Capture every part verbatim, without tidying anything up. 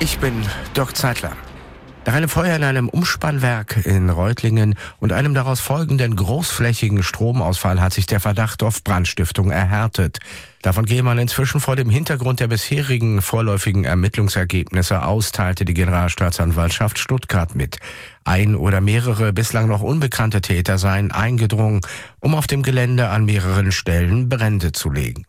Ich bin Dirk Zeitler. Nach einem Feuer in einem Umspannwerk in Reutlingen und einem daraus folgenden großflächigen Stromausfall hat sich der Verdacht auf Brandstiftung erhärtet. Davon gehe man inzwischen vor dem Hintergrund der bisherigen vorläufigen Ermittlungsergebnisse aus, teilte die Generalstaatsanwaltschaft Stuttgart mit. Ein oder mehrere bislang noch unbekannte Täter seien eingedrungen, um auf dem Gelände an mehreren Stellen Brände zu legen.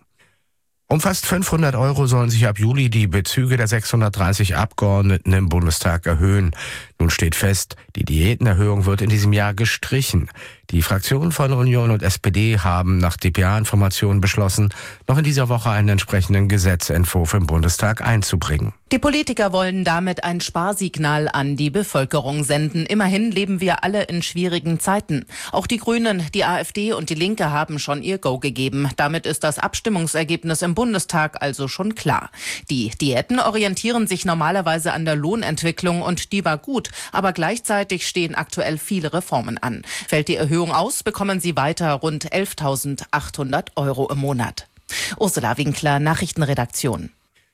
Um fast fünfhundert Euro sollen sich ab Juli die Bezüge der sechshundertdreißig Abgeordneten im Bundestag erhöhen. Nun steht fest, die Diätenerhöhung wird in diesem Jahr gestrichen. Die Fraktionen von Union und S P D haben nach D P A-Informationen beschlossen, noch in dieser Woche einen entsprechenden Gesetzentwurf im Bundestag einzubringen. Die Politiker wollen damit ein Sparsignal an die Bevölkerung senden. Immerhin leben wir alle in schwierigen Zeiten. Auch die Grünen, die AfD und die Linke haben schon ihr Go gegeben. Damit ist das Abstimmungsergebnis im Bundestag also schon klar. Die Diäten orientieren sich normalerweise an der Lohnentwicklung und die war gut. Aber gleichzeitig stehen aktuell viele Reformen an. Fällt die Erhöhung aus, bekommen sie weiter rund elftausendachthundert Euro im Monat. Ursula Winkler, Nachrichtenredaktion.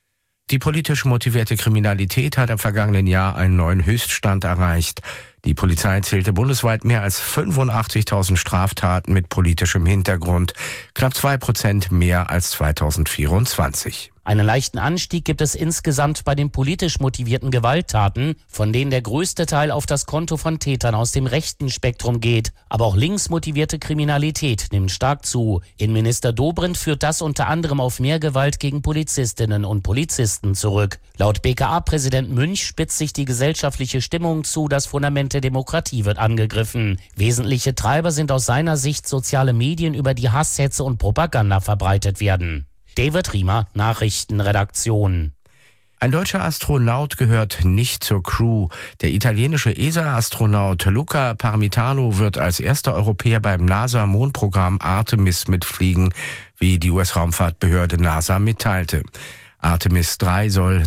Die politisch motivierte Kriminalität hat im vergangenen Jahr einen neuen Höchststand erreicht. Die Polizei zählte bundesweit mehr als fünfundachtzigtausend Straftaten mit politischem Hintergrund, knapp zwei Prozent mehr als zweitausendvierundzwanzig. Einen leichten Anstieg gibt es insgesamt bei den politisch motivierten Gewalttaten, von denen der größte Teil auf das Konto von Tätern aus dem rechten Spektrum geht. Aber auch links motivierte Kriminalität nimmt stark zu. Innenminister Dobrindt führt das unter anderem auf mehr Gewalt gegen Polizistinnen und Polizisten zurück. Laut B K A-Präsident Münch spitzt sich die gesellschaftliche Stimmung zu, das Fundament der Demokratie wird angegriffen. Wesentliche Treiber sind aus seiner Sicht soziale Medien, über die Hasshetze und Propaganda verbreitet werden. David Riemer, Nachrichtenredaktion. Ein deutscher Astronaut gehört nicht zur Crew. Der italienische E S A-Astronaut Luca Parmitano wird als erster Europäer beim NASA-Mondprogramm Artemis mitfliegen, wie die U S-Raumfahrtbehörde NASA mitteilte. Artemis drei soll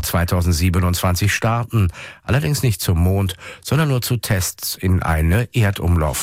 zweitausendsiebenundzwanzig starten, allerdings nicht zum Mond, sondern nur zu Tests in eine Erdumlaufbahn.